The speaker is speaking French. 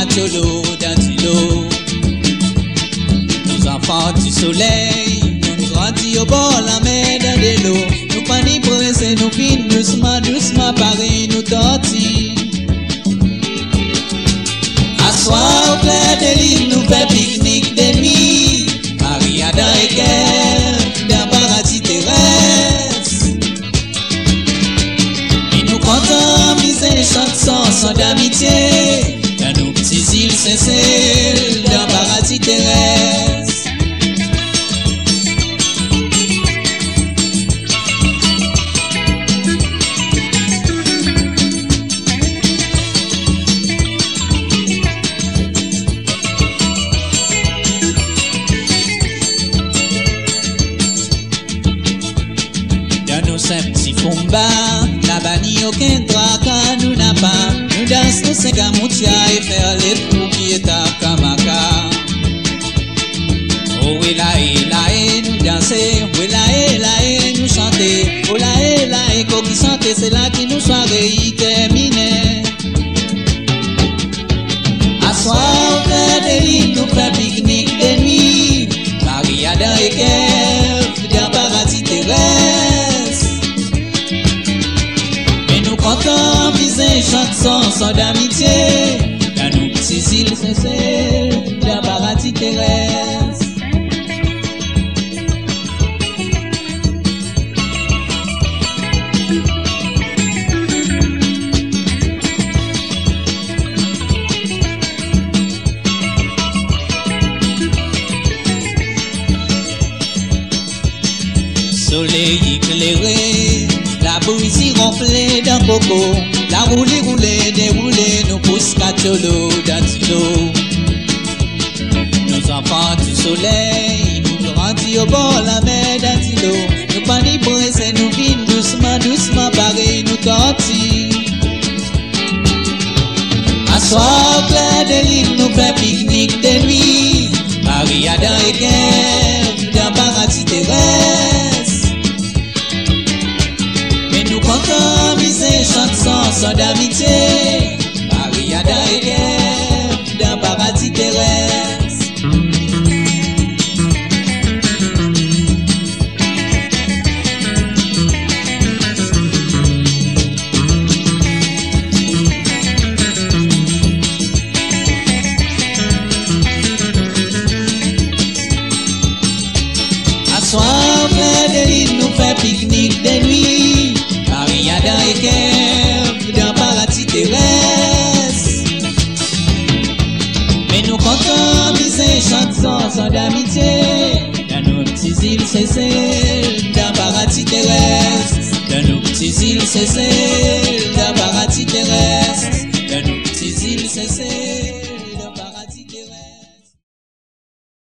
Puscatolo d'Antilo. Nos enfants du soleil, nous grandis au bord la mer dans de l'eau. Nous pas ni pressés, nous vînes doucement, doucement, pareil, nous tortis. À soir au clair de l'île, nous fait pique-nique de nuit. Maria dans les cœurs, dans paradis terrestre. Et nous comptons miser chansons sans d'amitié. Dans nos petits îles sincères, dans paradis terrestre. Petit fumba, là-bas ni aucun tracas, nous n'a pas. Nous dansons nous cinq à Moutia et faire les fous qui est à Kamaka. Oh oui là et nous danser, oui là et nous chanter. Oh là et qui chanter, c'est là qui nous soirée terminée. À soir au clair de l'île, nous fait pique-nique de nuit. Maria dans les cœurs, dans paradis terrestre. Quand viser chansons sans d'amitié, dans nos petits îles sincères, dans paradis terrestre. Soleil éclairé, la poésie ronflée d'un coco, la roulée, déroulée, nous Puscatolo d'Antilo. Nos enfants du soleil, nous grandis au bord la mer d'Antilo. Nous pas ni pressés, nous vînes doucement, doucement, pareil, nous tortis. À soir, clair de l'île, nous fait pique-nique de nuit. Maria dans les cœurs, dans paradis terrestre. Quand miser chansons sans d'amitié, Maria dans les cœurs, dans paradis terrestre. À soir, près de l'île, nous fait pique-nique de nuit. Maria dans les cœurs, dans paradis terrestre. Mais nous comptons miser chansons sans d'amitié. Dans nos petits îles sincères, dans paradis terrestre. Dans nos petits îles sincères, dans paradis terrestre.